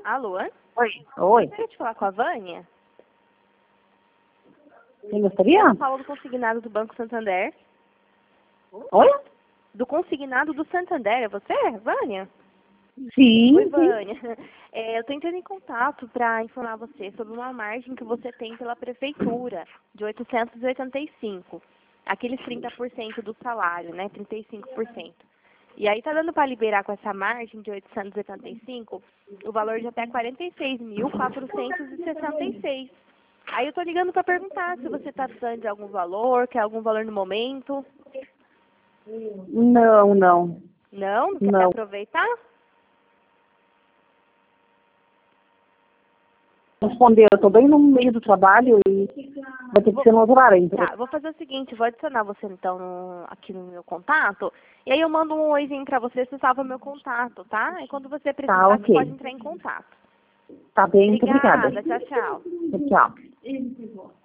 Alô? Oi. Oi. Gostaria de falar com a Vânia? Quem gostaria? Eu falo do consignado do Banco Santander. Oi? Do consignado do Santander, é você, Vânia? Sim. Oi, Vânia. Eu estou entrando em contato para informar você sobre uma margem que você tem pela prefeitura, de 885. Aqueles 30% do salário, né? 35%. E aí tá dando para liberar com essa margem de 885 o valor de até 46.466. Aí eu tô ligando para perguntar se você está precisando de algum valor, quer algum valor no momento. Não. Não? Não quer Não. aproveitar? Responder, eu tô bem no meio do trabalho e vai ter que ser no outro horário. Então. Tá, vou fazer o seguinte, vou adicionar você então aqui no meu contato, e aí eu mando um oizinho pra você, você salva meu contato, tá? E quando você precisar, Tá, você ok. pode entrar em contato. Tá bem, muito obrigada. Obrigada, tchau, tchau. Tchau.